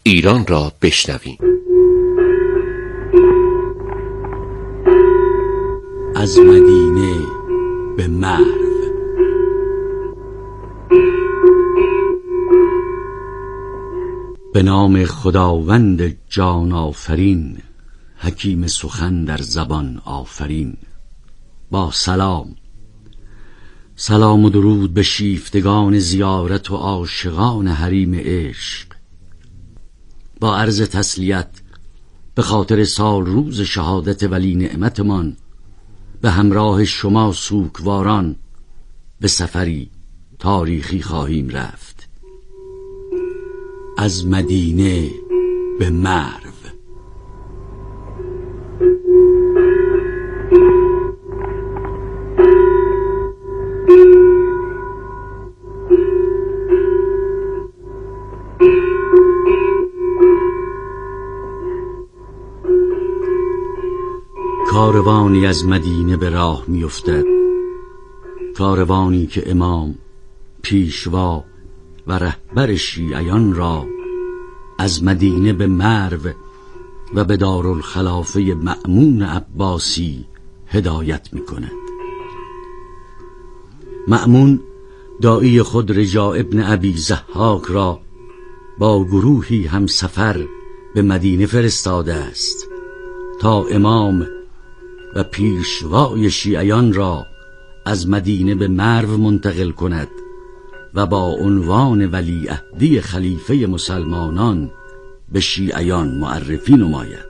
ایران را بشنویم. از مدینه به مرو. به نام خداوند جان آفرین، حکیم سخن در زبان آفرین. با سلام و درود به شیفتگان زیارت و عاشقان حریم عشق. با عرض تسلیت به خاطر سال روز شهادت ولی نعمتمان، به همراه شما سوگواران به سفری تاریخی خواهیم رفت. از مدینه به مرو. کاروانی از مدینه به راه می افتد، کاروانی که امام، پیشوا و رهبر شیعیان را از مدینه به مرو و به دارالخلافه مأمون عباسی هدایت می کند. مأمون داعی خود رجاء ابن ابی ضحاک را با گروهی همسفر به مدینه فرستاده است تا امام و پیشوای شیعیان را از مدینه به مرو منتقل کند و با عنوان ولیعهدی خلیفه مسلمانان به شیعیان معرفی نماید.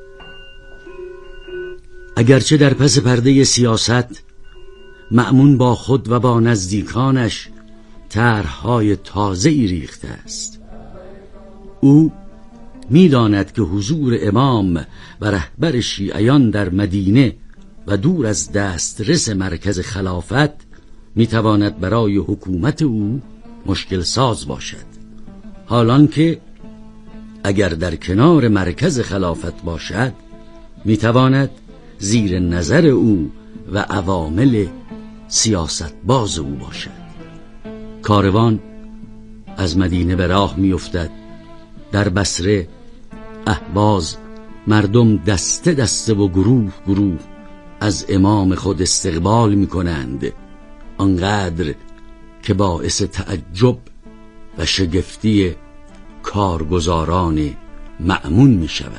اگرچه در پس پرده سیاست مأمون با خود و با نزدیکانش طرح‌های تازه‌ای ریخته است. او می‌داند که حضور امام و رهبر شیعیان در مدینه و دور از دسترس مرکز خلافت می‌تواند برای حکومت او مشکل ساز باشد، حالان که اگر در کنار مرکز خلافت باشد می‌تواند زیر نظر او و عوامل سیاست باز او باشد. کاروان از مدینه به راه می‌افتد. در بصره اهواز مردم دسته دسته و گروه گروه از امام خود استقبال می کنند، آنقدر که باعث تعجب و شگفتی کارگزاران مأمون می شود.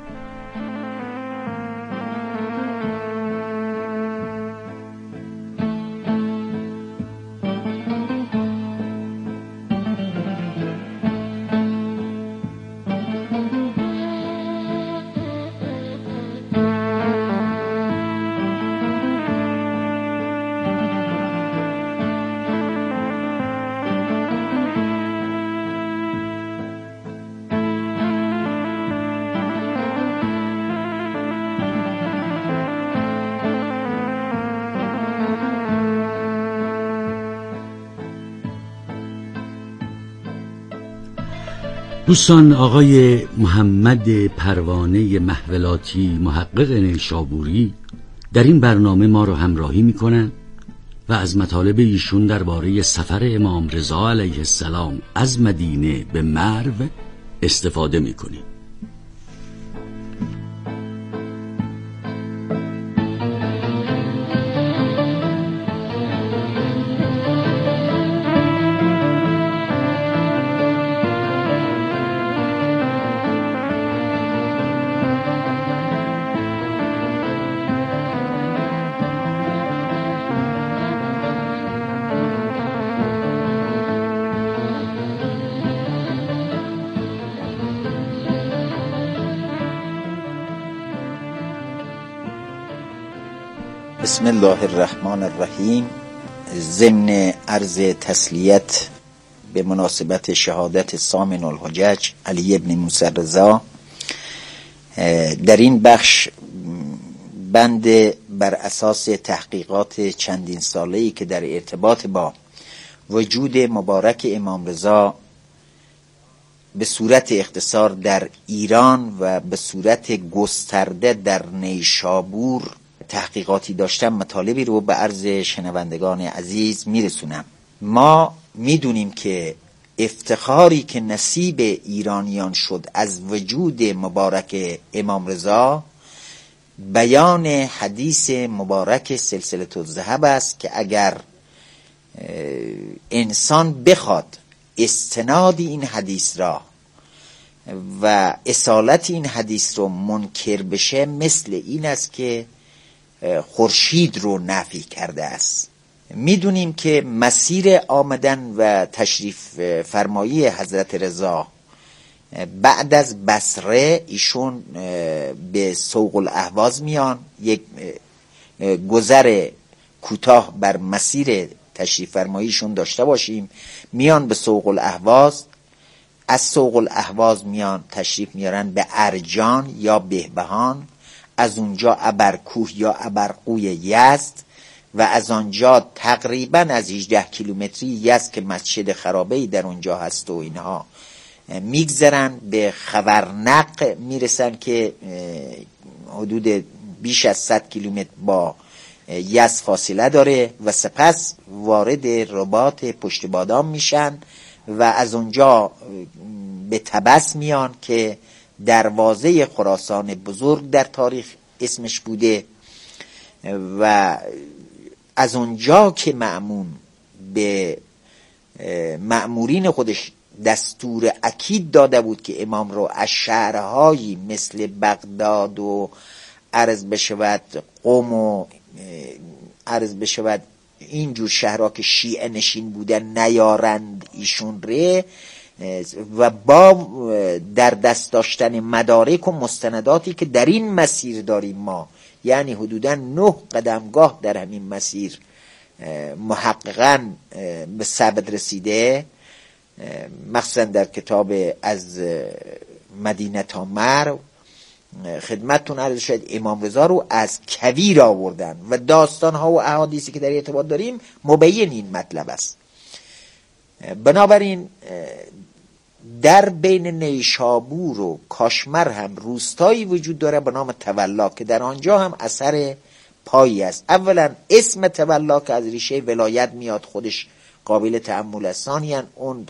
دوستان، آقای محمد پروانه محولاتی، محقق نیشابوری، در این برنامه ما رو همراهی میکنن و از مطالب ایشون درباره سفر امام رضا علیه السلام از مدینه به مرو استفاده میکنیم. بسم الله الرحمن الرحیم. ضمن عرض تسلیت به مناسبت شهادت ثامن الحجج علی ابن موسی رضا، در این بخش بند بر اساس تحقیقات چندین ساله‌ای که در ارتباط با وجود مبارک امام رضا به صورت اختصار در ایران و به صورت گسترده در نیشابور تحقیقاتی داشتم، مطالبی رو به عرض شنوندگان عزیز میرسونم. ما میدونیم که افتخاری که نصیب ایرانیان شد از وجود مبارک امام رضا بیان حدیث مبارک سلسله الذهب است که اگر انسان بخواد استناد این حدیث را و اصالت این حدیث رو منکر بشه، مثل این است که خورشید رو نفی کرده است. میدونیم که مسیر آمدن و تشریف فرمایی حضرت رضا بعد از بصره ایشون به سوق الاهواز میان. یک گذر کوتاه بر مسیر تشریف فرماییشون داشته باشیم. میان به سوق الاهواز، از سوق الاهواز میان تشریف میارن به ارجان یا بهبهان، از اونجا ابرکوه یا ابرقوی یزد و از آنجا تقریبا از 18 کیلومتری یزد که مسجد خرابه‌ای در اونجا هست و اینها میگذرن به خورنق میرسن که حدود بیش از 100 کیلومتر با یزد فاصله داره و سپس وارد رباط پشت بادام میشن و از اونجا به طبس میان که دروازه خراسان بزرگ در تاریخ اسمش بوده و از اونجا که مأمون به مأمورین خودش دستور اکید داده بود که امام رو از شهرهایی مثل بغداد و عرض بشود قم و عرض بشود اینجور شهرها که شیعه نشین بودن نیارند ایشون ره و با در دست داشتن مدارک و مستنداتی که در این مسیر داریم ما، یعنی حدوداً 9 قدمگاه در همین مسیر محققاً به ثبت رسیده، مخصوصاً در کتاب از مدینه تا مرو خدمتتون عرض شد امام رضا رو از کویر آوردن و داستانها و احادیثی که در ارتباط داریم مبین این مطلب است. بنابراین در بین نیشابور و کاشمر هم روستایی وجود داره به نام تولا که در آنجا هم اثر پایی است. اولا اسم تولا که از ریشه ولایت میاد خودش قابل تأمل است، ثانیاً اون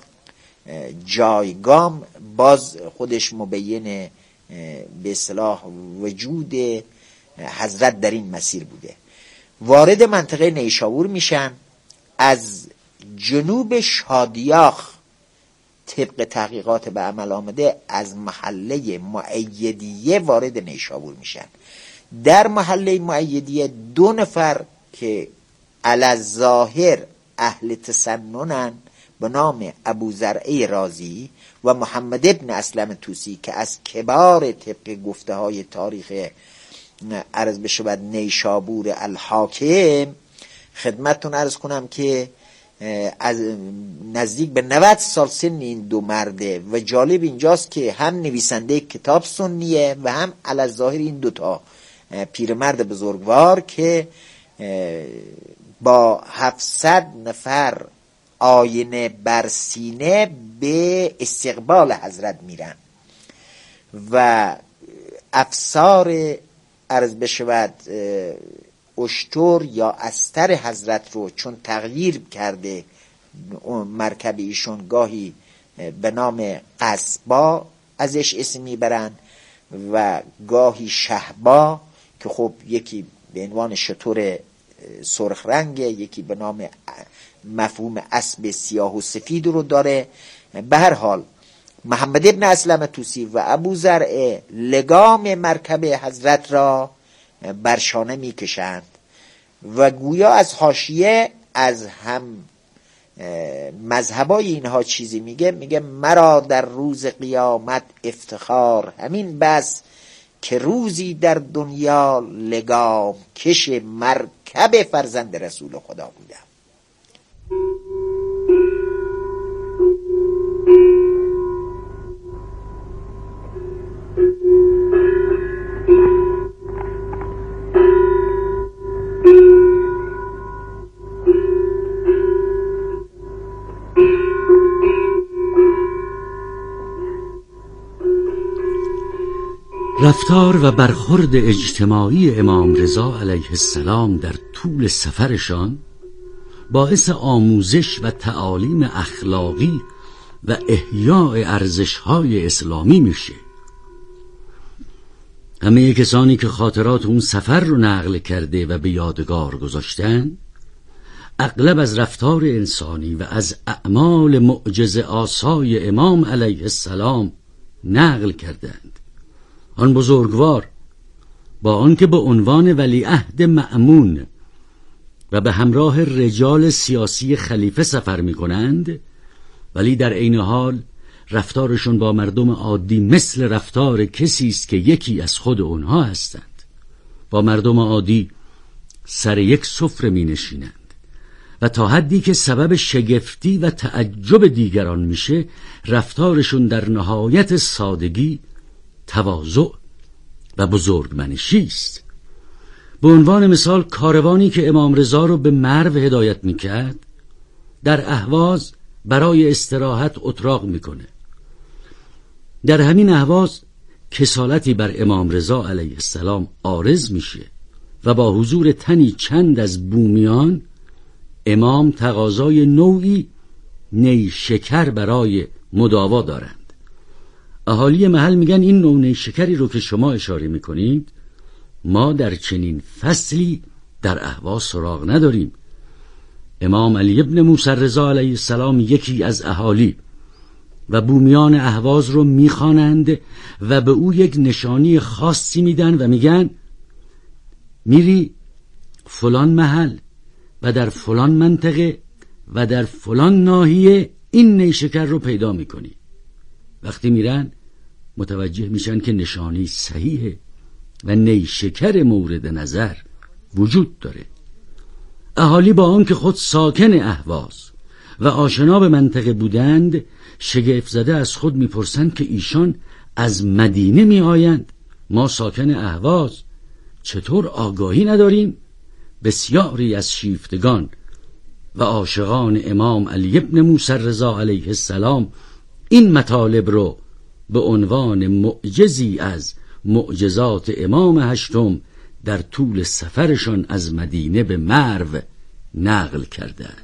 جایگام باز خودش مبین به اصطلاح وجود حضرت در این مسیر بوده. وارد منطقه نیشابور میشن، از جنوب شادیاخ طبق تحقیقات به عمل آمده از محله مؤیدیه وارد نیشابور میشن. در محله مؤیدیه 2 نفر که علی الظاهر اهل تسننن به نام ابوزرعه رازی و محمد ابن اسلم طوسی که از کبار طبق گفته های تاریخ عرض بشود نیشابور الحاکم، خدمتتون عرض کنم که از نزدیک به 90 سال سن این 2 مرده و جالب اینجاست که هم نویسنده کتاب سنیه و هم علی الظاهر این 2 تا پیرمرد بزرگوار که با 700 نفر آینه بر سینه به استقبال حضرت میرن و افسار عرض بشود اشتر یا استر حضرت رو چون تغییر کرده مرکب ایشون گاهی به نام قصبا ازش اسم میبرن و گاهی شهبا که خب یکی به عنوان شتر سرخ رنگ، یکی به نام مفهوم اسب سیاه و سفید رو داره. به هر حال محمد ابن اسلم طوسی و ابوزرعه لگام مرکب حضرت را برشانه میکشند و گویا از حاشیه از هم مذهبای اینها چیزی میگه مرا در روز قیامت افتخار همین بس که روزی در دنیا لگام کش مرکب فرزند رسول خدا بودم. رفتار و برخورد اجتماعی امام رضا علیه السلام در طول سفرشان باعث آموزش و تعالیم اخلاقی و احیاء ارزش‌های اسلامی میشه. همه کسانی که خاطرات اون سفر رو نقل کرده و به یادگار گذاشتن، اغلب از رفتار انسانی و از اعمال معجزه آسای امام علیه السلام نقل کردند. آن بزرگوار با آنکه به عنوان ولیعهد مأمون و به همراه رجال سیاسی خلیفه سفر می کنند، ولی در عین حال رفتارشون با مردم عادی مثل رفتار کسی است که یکی از خود اونها هستند. با مردم عادی سر یک سفره می نشینند و تا حدی که سبب شگفتی و تعجب دیگران میشه، رفتارشون در نهایت سادگی، تواضع و بزرگمنشی است. به عنوان مثال کاروانی که امام رضا رو به مرو هدایت میکرد، در اهواز برای استراحت اتراق میکنه. در همین اهواز کسالتی بر امام رضا علیه السلام عارض میشه و با حضور تنی چند از بومیان امام تقاضای نوعی نیشکر برای مداوا دارند. اهالی محل میگن این نوع نیشکری رو که شما اشاره میکنید ما در چنین فصلی در اهواز سراغ نداریم. امام علی ابن موسی رضا علیه السلام یکی از اهالی و بومیان اهواز رو میخوانند و به او یک نشانی خاصی میدن و میگن میری فلان محل و در فلان منطقه و در فلان ناحیه این نیشکر رو پیدا میکنی. وقتی میرن متوجه میشن که نشانی صحیحه و نیشکر مورد نظر وجود داره. اهالی با آنکه خود ساکن اهواز و آشنا به منطقه بودند، شگفت زده از خود میپرسند که ایشان از مدینه میآیند، ما ساکن اهواز چطور آگاهی نداریم؟ بسیاری از شیفتگان و عاشقان امام علی ابن موسی رضا علیه السلام این مطالب رو به عنوان معجزی از معجزات امام هشتم در طول سفرشان از مدینه به مرو نقل کردند.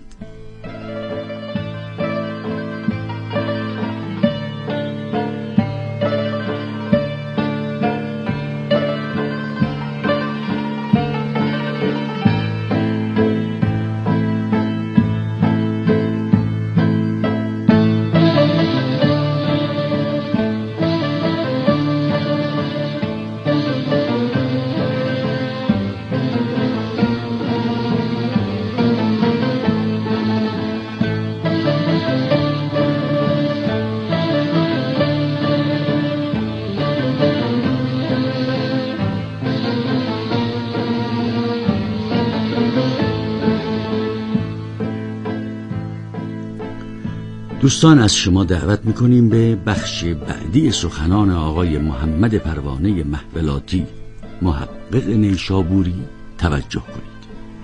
دوستان، از شما دعوت میکنیم به بخش بعدی سخنان آقای محمد پروانه محولاتی، محقق نیشابوری توجه کنید.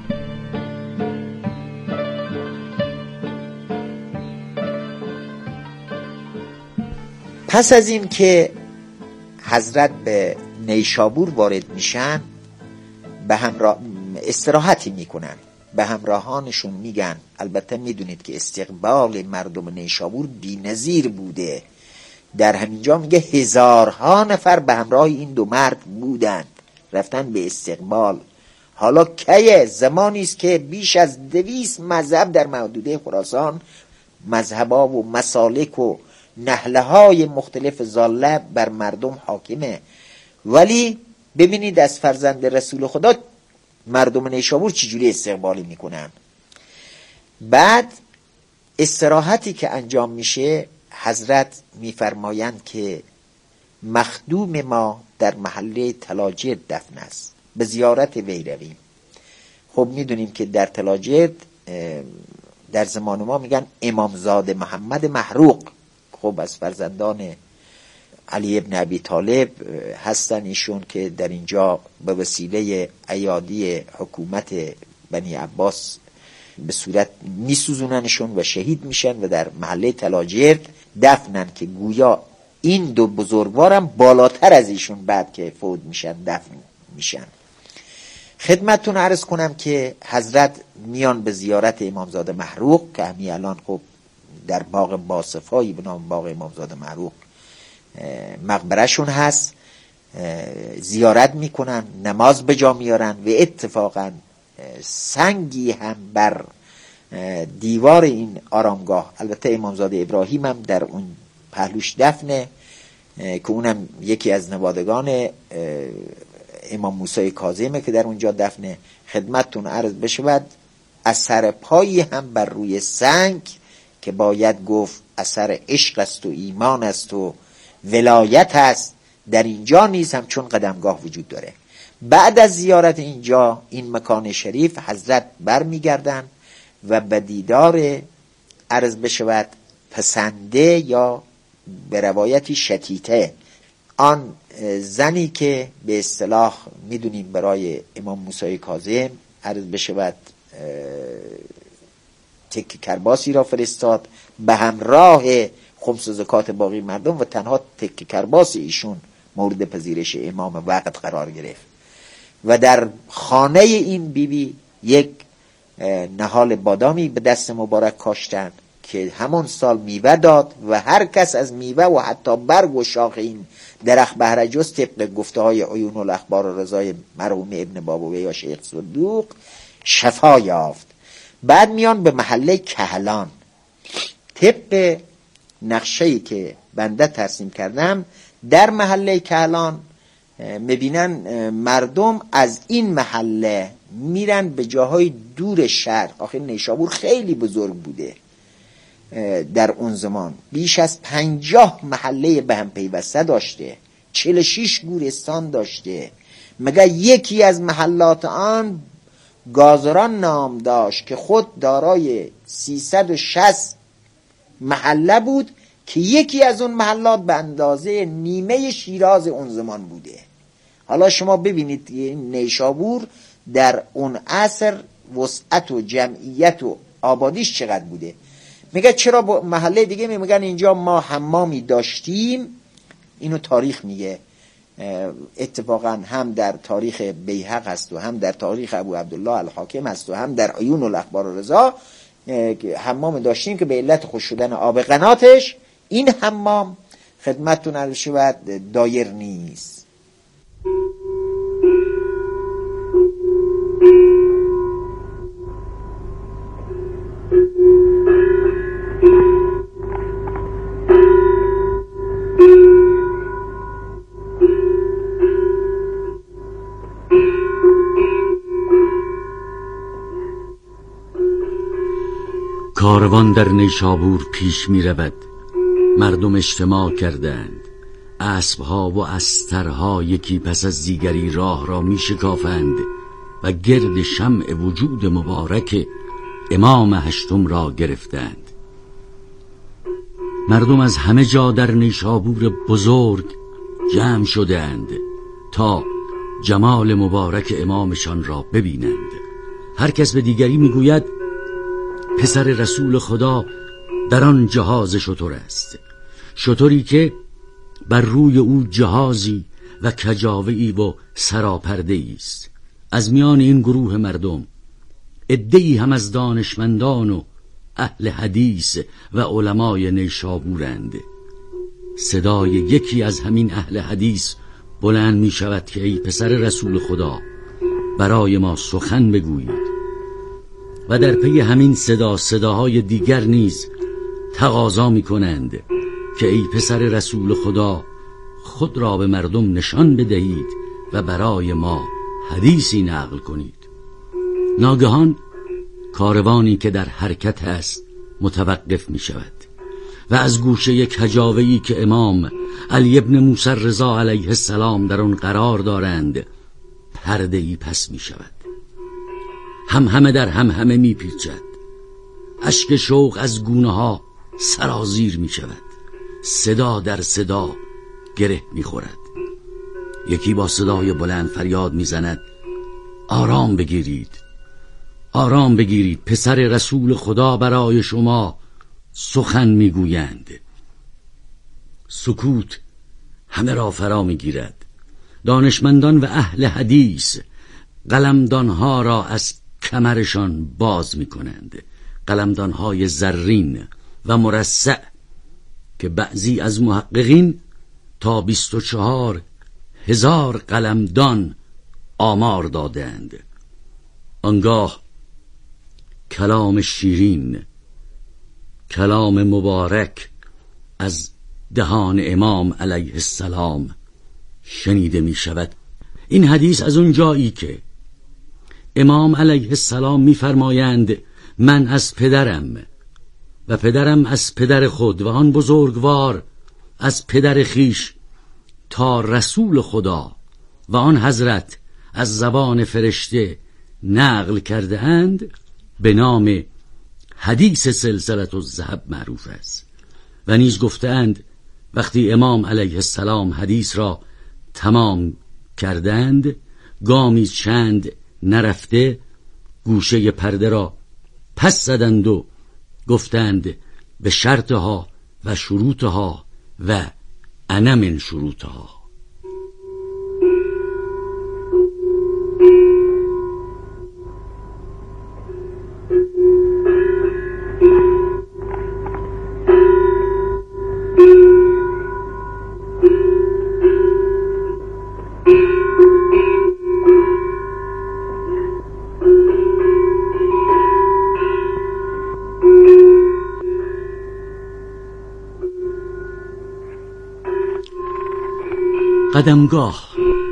پس از این که حضرت به نیشابور وارد میشن، به همراه استراحتی میکنن، به همراهانشون میگن، البته میدونید که استقبال مردم نیشابور بی‌نظیر بوده. در همینجا میگه هزارها نفر به همراه این دو مرد بودند، رفتن به استقبال. حالا کیه؟ زمانی است که بیش از 200 مذهب در محدوده خراسان، مذهبا و مسالک و نهله های مختلف ضاله بر مردم حاکمه. ولی ببینید از فرزند رسول خدا مردم نیشابور چجوری استقبالی میکنن. بعد استراحتی که انجام میشه، حضرت میفرمایند که مخدوم ما در محله تلاجر دفن است، به زیارت وی رویم. خب میدونیم که در تلاجر در زمان ما میگن امامزاده محمد محروق، خب از فرزندان علی ابن ابی طالب هستن ایشون، که در اینجا به وسیله ایادی حکومت بنی عباس به صورت میسوزوننشون و شهید میشن و در محله تلاجر دفنن، که گویا این دو بزرگوارم بالاتر از ایشون بعد که فوت میشن دفن میشن. خدمتتون عرض کنم که حضرت میان به زیارت امامزاده محروق، که همین الان خب در باغ باصفایی به نام باغ امامزاده معروف مقبرهشون هست، زیارت میکنن، نماز به جا میارن و اتفاقا سنگی هم بر دیوار این آرامگاه، البته امامزاده ابراهیم هم در اون پهلوش دفنه که اونم یکی از نوادگان امام موسی کاظمه که در اونجا دفنه، خدمتتون عرض بشود اثر پایی هم بر روی سنگ که باید گفت اثر عشق است و ایمان است و ولایت است در اینجا نیز هم چون قدمگاه وجود داره. بعد از زیارت اینجا این مکان شریف حضرت برمیگردن و به دیدار عرض بشود پسنده یا به روایتی شتیته آن زنی که به اصطلاح میدونیم برای امام موسی کاظم عرض بشود تکه کرباسی را فرستاد به همراه خمس و زکات باقی مردم و تنها تکه کرباس ایشون مورد پذیرش امام وقت قرار گرفت و در خانه این بیبی یک نهال بادامی به دست مبارک کاشتن که همون سال میوه داد و هر کس از میوه و حتی برگ و شاخ این درخت بهره جز طبق گفته های عیون الاخبار و رضای مرحوم ابن بابویه یا شیخ صدوق شفا یافت. بعد میان به محله کهلان، طبق نقشه‌ای که بنده ترسیم کردم در محله کهلان میبینن مردم از این محله میرن به جاهای دور شهر. آخه نیشابور خیلی بزرگ بوده، در اون زمان بیش از 50 محله به هم پیوسته داشته، 46 گورستان داشته. مگر یکی از محلات آن گازران نام داشت که خود دارای 360 محله بود که یکی از اون محلات به اندازه نیمه شیراز اون زمان بوده. حالا شما ببینید نیشابور در اون عصر وسعت و جمعیت و آبادیش چقدر بوده. میگه چرا با محله دیگه میگن اینجا ما حمامی داشتیم. اینو تاریخ میگه، اتفاقا هم در تاریخ بیهق هست و هم در تاریخ ابو عبدالله الحاکم هست و هم در عیون الاخبار و رضا حمام داشتیم که به علت خوش شدن آب قناتش این حمام خدمتتون عرض شود دایر نیست. کاروان در نیشابور پیش می رود، مردم اجتماع کردند، اسبها و استرها یکی پس از دیگری راه را می شکافند و گرد شمع وجود مبارک امام هشتم را گرفتند. مردم از همه جا در نیشابور بزرگ جمع شدند تا جمال مبارک امامشان را ببینند. هر کس به دیگری می گوید پسر رسول خدا در آن جهاز شتر است، شتری که بر روی او جهازی و کجاوه‌ای و سراپرده‌ای است. از میان این گروه مردم عده‌ای هم از دانشمندان و اهل حدیث و علمای نیشابورند. صدای یکی از همین اهل حدیث بلند می شود که ای پسر رسول خدا برای ما سخن بگویید، و در پی همین صداهای دیگر نیز تقاضا می کنند که ای پسر رسول خدا خود را به مردم نشان بدهید و برای ما حدیثی نقل کنید. ناگهان کاروانی که در حرکت است متوقف می شود و از گوشه کجاوه‌ای که امام علی ابن موسی رضا علیه السلام در آن قرار دارند پرده‌ای پس می شود. همه در همه می پیچد، اشک شوق از گونه ها سرازیر می شود، صدا در صدا گره می خورد. یکی با صدای بلند فریاد می زند آرام بگیرید، آرام بگیرید، پسر رسول خدا برای شما سخن می گویند. سکوت همه را فرا می گیرد. دانشمندان و اهل حدیث قلمدانها را از کمرشان باز می کنند، قلمدانهای زرین و مرصع که بعضی از محققین تا 24,000 قلمدان آمار دادند. آنگاه کلام شیرین، کلام مبارک از دهان امام علیه السلام شنیده می شود. این حدیث از اون جایی که امام علیه السلام می فرمایند من از پدرم و پدرم از پدر خود و آن بزرگوار از پدر خیش تا رسول خدا و آن حضرت از زبان فرشته نقل کرده اند، به نام حدیث سلسله الذهب معروف است. و نیز گفتند وقتی امام علیه السلام حدیث را تمام کردند، گامی چند نرفته گوشه پرده را پس زدند و گفتند به شرطها و شروطها و انا من شروطها. قدمگاه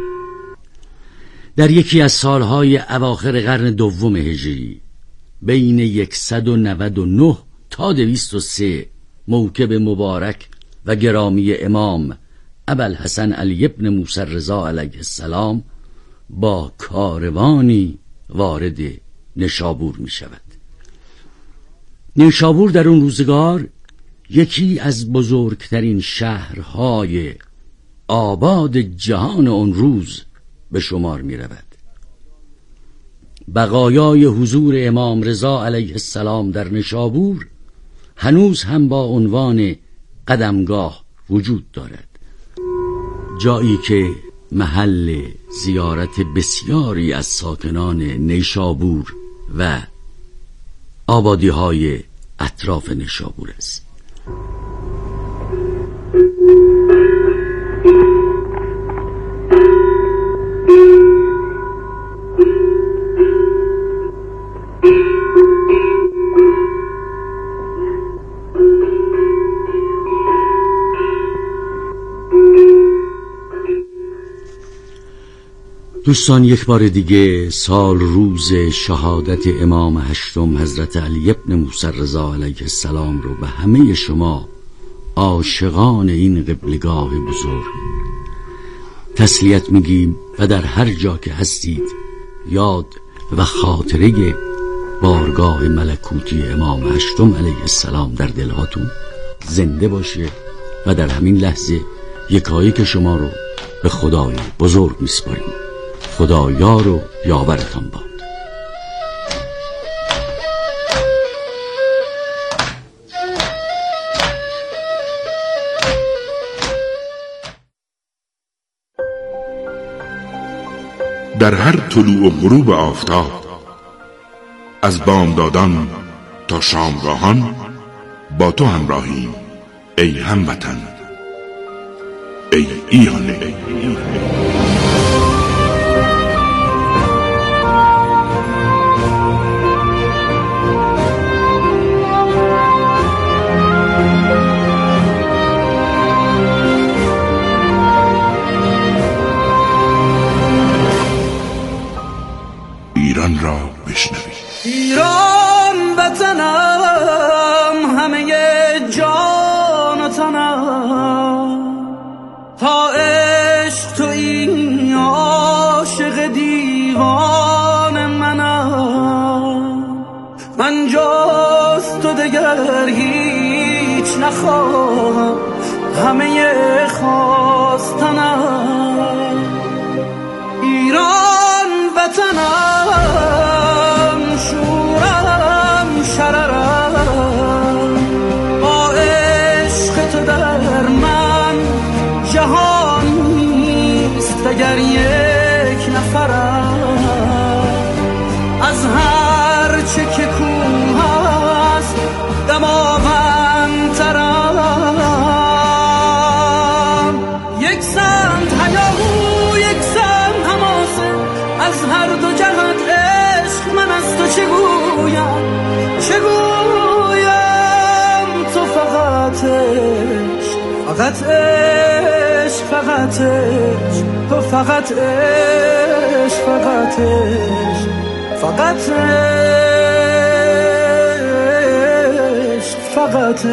در یکی از سالهای اواخر قرن دوم هجری بین 199 تا 203 موکب مبارک و گرامی امام ابوالحسن علی ابن موسی رضا علیه السلام با کاروانی وارد نشابور می شود. نشابور در اون روزگار یکی از بزرگترین شهرهای آباد جهان اون روز به شمار می رود. بقایای حضور امام رضا علیه السلام در نشابور هنوز هم با عنوان قدمگاه وجود دارد، جایی که محل زیارت بسیاری از ساکنان نیشابور و آبادی‌های اطراف نیشابور است. دوستان، یک بار دیگه سال روز شهادت امام هشتم حضرت علی ابن موسی رضا علیه السلام رو به همه شما عاشقان این قبلگاه بزرگ تسلیت میگیم و در هر جا که هستید یاد و خاطره بارگاه ملکوتی امام هشتم علیه السلام در دلهاتون زنده باشه و در همین لحظه یکایک شما رو به خدای بزرگ میسپاریم. خدا یار و یاورتان باد. در هر طلوع و غروب آفتاب، از بامدادان تا شامگاهان با تو همراهیم ای هموطن، ای ایران. ایران را بشنوید. ایران وطنم، همه جان و تنم، تا عشق تو این عاشق دیوان منم. من جز تو دگر هیچ نخواهم، همه خواستنم. ایران وطنم، شورم شررم، با عشق تو در من جهان نیست دگر یک نفرم. از هر چه که کوه است دماوند فقط عشق، فقط عشق، تو فقط عشق، فقط عشق، فقط عشق، فقط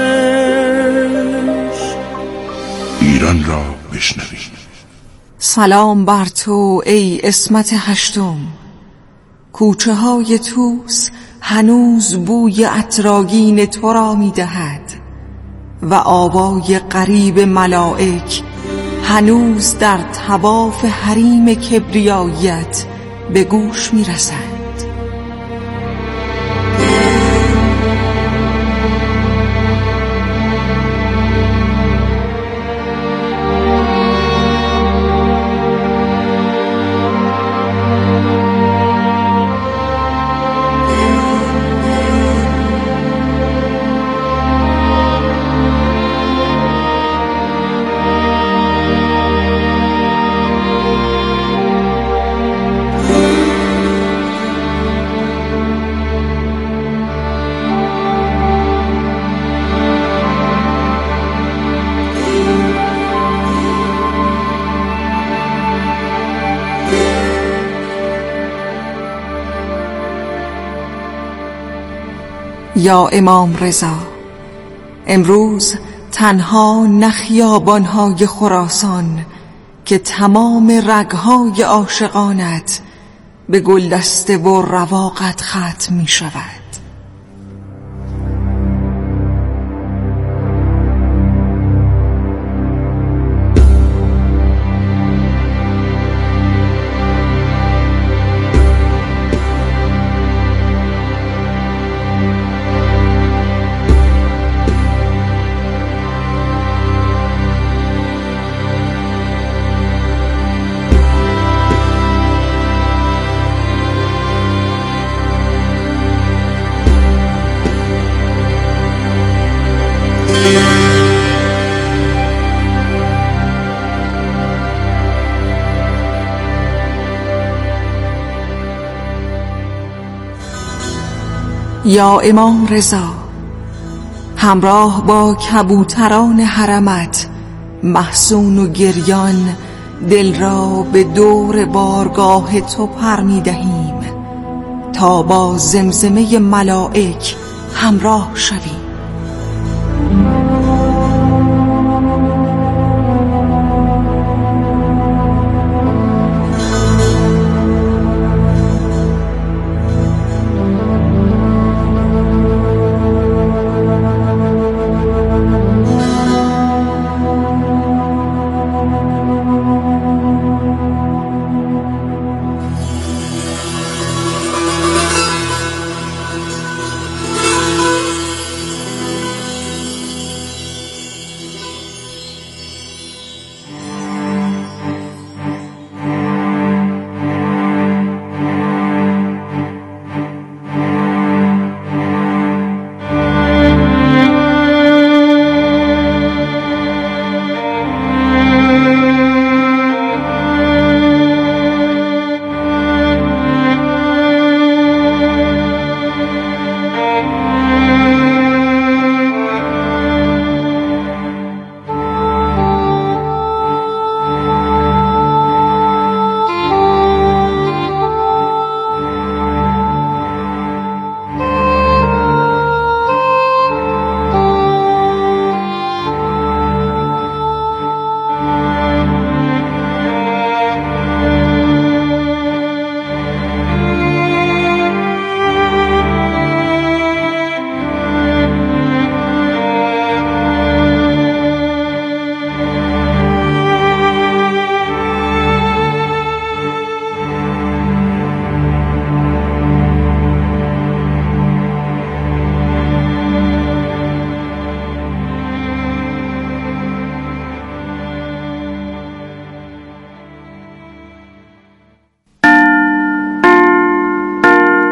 عشق. ایران را بشنوید. سلام بر تو ای عصمت هشتم، کوچه های طوس هنوز بوی عطرآگین تو را می دهد و آوای غریب ملائک هنوز در طواف حریم کبریاییت به گوش می رسد. یا امام رضا، امروز تنها نه خیابان‌های خراسان که تمام رگ‌های عاشقانت به گلدسته و رواقت ختم می شود. یا امام رضا، همراه با کبوتران حرمت محزون و گریان دل را به دور بارگاه تو پر می دهیم تا با زمزمه ملائک همراه شویم.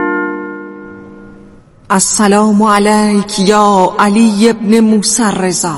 السلام علیک یا علی ابن موسی الرضا.